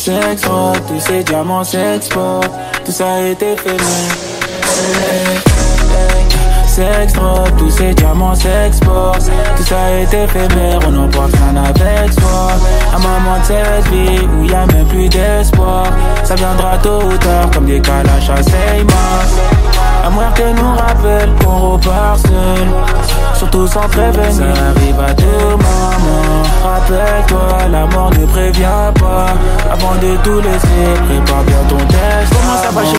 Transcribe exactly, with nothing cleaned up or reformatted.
Sex, drogue, tous ces diamants s'exportent. Tout ça est éphémère. Sex, drogue, tous ces diamants s'exportent. Tout ça est éphémère, on n'emporte rien avec soi. Un moment de cette vie où y'a même plus d'espoir. Ça viendra tôt ou tard comme des calaches à Seymour. La mort que nous rappelle qu'on repart seul, surtout sans prévenir. Ça arrive à tout moment. Rappelle-toi, la mort ne prévient pas. Avant de tout laisser, prépare bien ton test. Comment ça va, j'ai